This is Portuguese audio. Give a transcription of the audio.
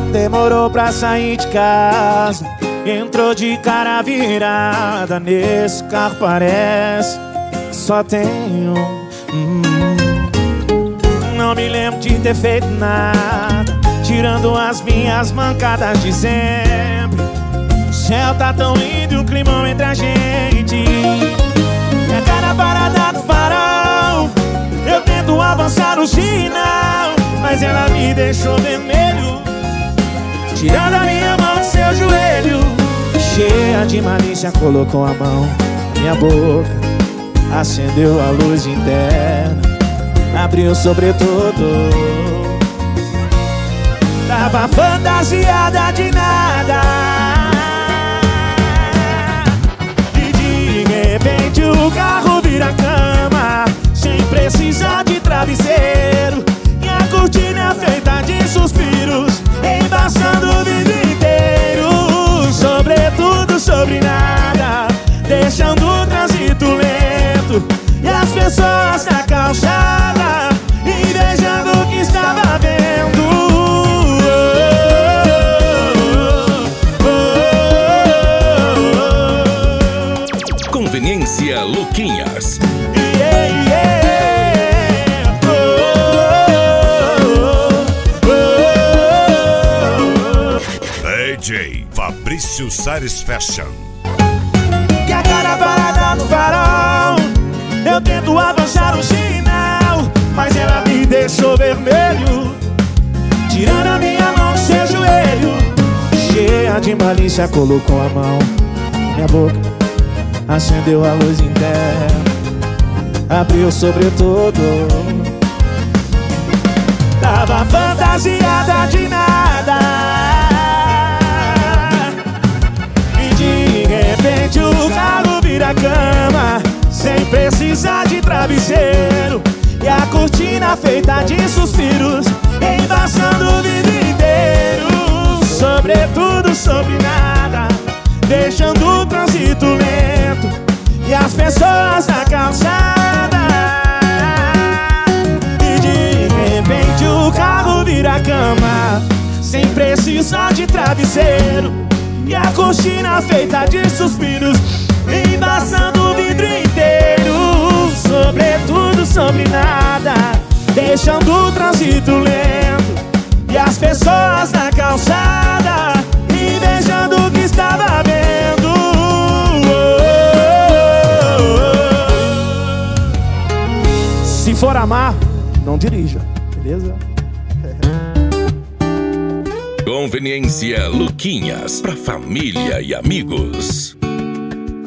Demorou pra sair de casa, entrou de cara virada. Nesse carro parece que só tem um. Não me lembro de ter feito nada, tirando as minhas mancadas de sempre. O céu tá tão lindo e o climão entre a gente. Minha cara parada no farol, eu tento avançar no sinal, mas ela me deixou vermelho, tirando a minha mão do seu joelho. Cheia de malícia, colocou a mão na minha boca, acendeu a luz interna, abriu o sobretudo. Tava fantasiada de nada, e de repente o carro vira cama, sem precisar de travesseiro, e a cortina feita de suspiros, embaçando o vidro inteiro. Sobretudo sobre nada, deixando o trânsito lento, e as pessoas na calçada invejando o que estava vendo. Conveniência Luquinhas. DJ Fabrício Sares Fashion. Que a cara parada no farol, eu tento avançar o sinal, mas ela me deixou vermelho, tirando a minha mão do seu joelho. Cheia de malícia, colocou a mão na minha boca, acendeu a luz interna, abriu o sobretudo. Tava fantasiada de nada, e de repente o carro vira cama, sem precisar de travesseiro, e a cortina feita de suspiros, embaçando o vidro inteiro. Sobretudo sobre nada, deixando o trânsito lento, e as pessoas na calçada. E de repente o carro vira cama, sem precisar de travesseiro, e a cortina feita de suspiros, embaçando o vidro inteiro. Sobretudo sobre nada, deixando o trânsito lento, e as pessoas na calçada invejando o que estava vendo. Se for amar, não dirija, beleza? Conveniência Luquinhas, pra família e amigos.